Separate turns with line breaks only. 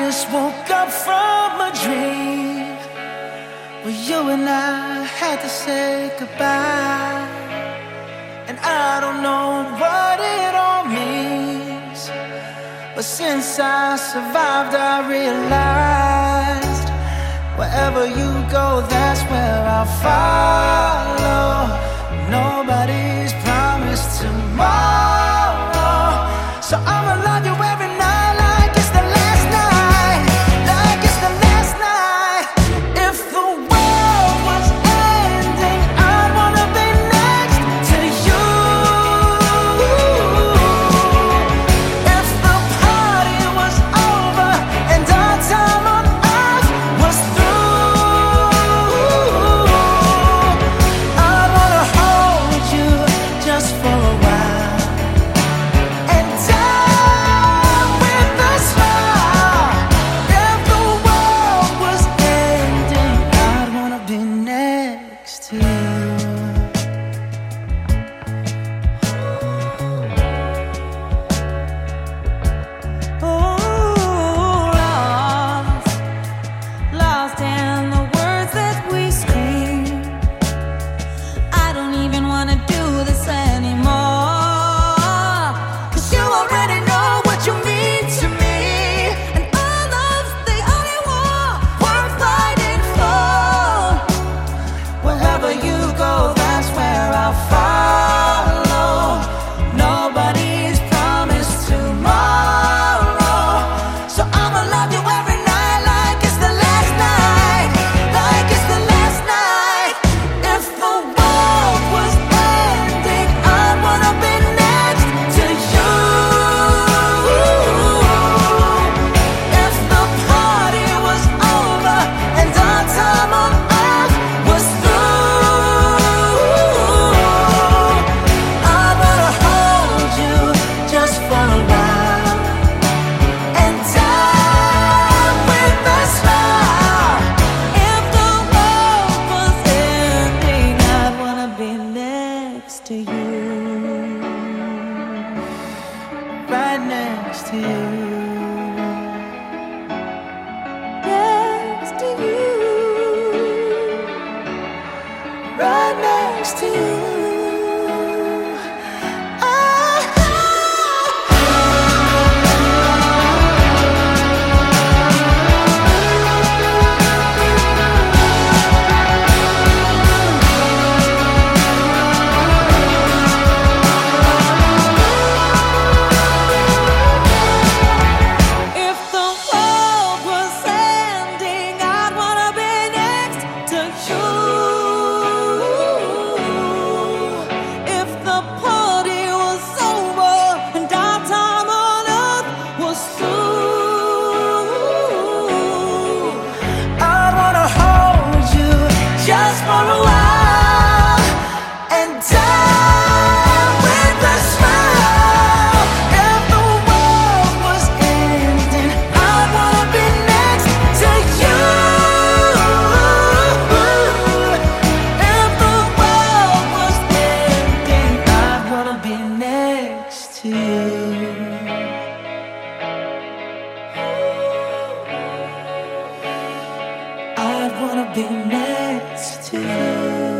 just woke up from a dream where you and I had to say goodbye. And I don't know what it all means, but since I survived I realized wherever you go, that's where I'll follow. Nobody's promised tomorrow, so I'ma love you every night like it's the last night, like it's the last night. If the world was ending, I'd wanna be next to you. If the party was over and our time on earth was through, I'd wanna hold you just for a while and die with a smile. If the world was ending, I'd wanna be next to you.
Oh, lost in the words that we scream. I don't even wanna do this anymore, 'cause you already know what you mean to me, and all love's the only war worth fighting for.
Wherever you go, that's where I'll follow. Nobody's promised tomorrow, so I'ma love you every night like it's the last night, like it's the last night. If the world was ending, I'd wanna be next to you. If the party was over and our time on earth was through, I'd wanna hold you just for a while and die with a smile.
If the world was ending, I'd wanna be next to you.
Right next to you.
Next to you.
Right next to you.
If the world was ending, I'd wanna be next to you. If the party was over and our time on earth was through,
I'd wanna hold you just for a while and die with a smile. If the world was ending, I'd wanna be next to you. If the world was ending, I'd wanna be next to you. I'd wanna be next to you.